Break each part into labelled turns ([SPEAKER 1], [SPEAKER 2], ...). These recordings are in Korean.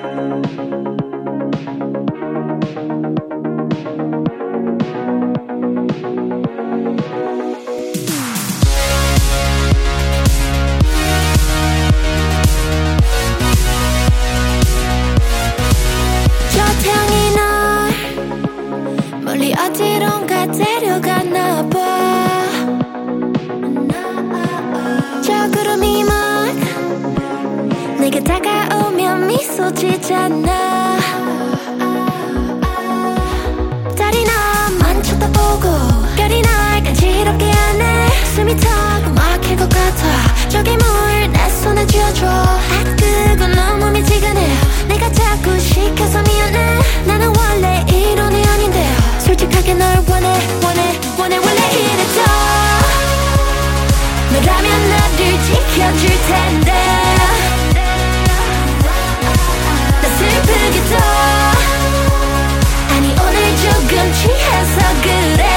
[SPEAKER 1] 어디론가 데려가나 봐. 저 구름이 막 내게 다가오면 미소 지잖아. 달이 나만 쳐다보고 별이 날 간지럽게 하네. 숨이 타고 막힐 것 같아. 저기 물 내 손에 쥐어줘. 그건 너무 미지근해. 내가 자꾸 시켜서 미안해. 나는 원래 이런 애 아닌데 솔직하게 널 원해 이랬어. 너라면 나를 지켜줄 텐데. 나 슬프게도 아니 오늘 조금 취해서 그래.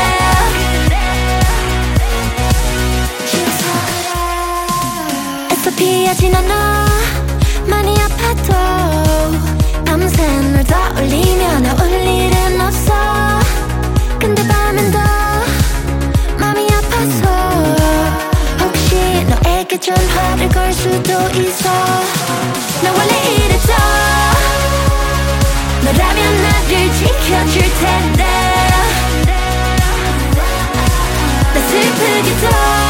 [SPEAKER 1] 애써 피하진 않아. 많이 아파도 밤새 널 떠올리면 나올 일은 없어. 근데 밤엔 더 맘이 아파서 혹시 너에게 전화를 걸 수도 있어. 나 원래 이랬어. 너라면 나를 지켜줄 텐데. 나 슬프게도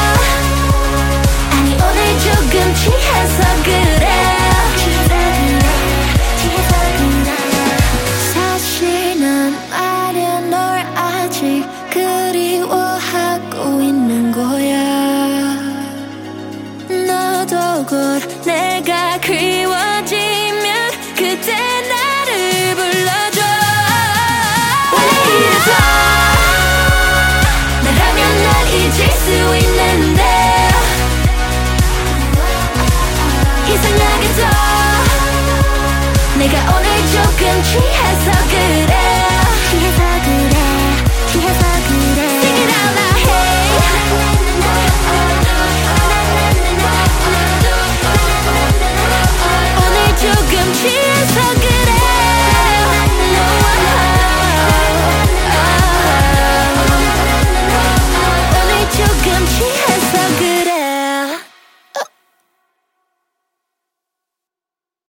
[SPEAKER 1] 아니 오늘 조금 취해서 그래. 사실 난 말야 널 아직 그리워하고 있는 거야. 너도 곧 내가 그리워지면 그때 나를 불러줘. 원래 이래서 나라면 날 잊을 수 있는데 이상하게도 내가 오늘 조금 취해서 그래.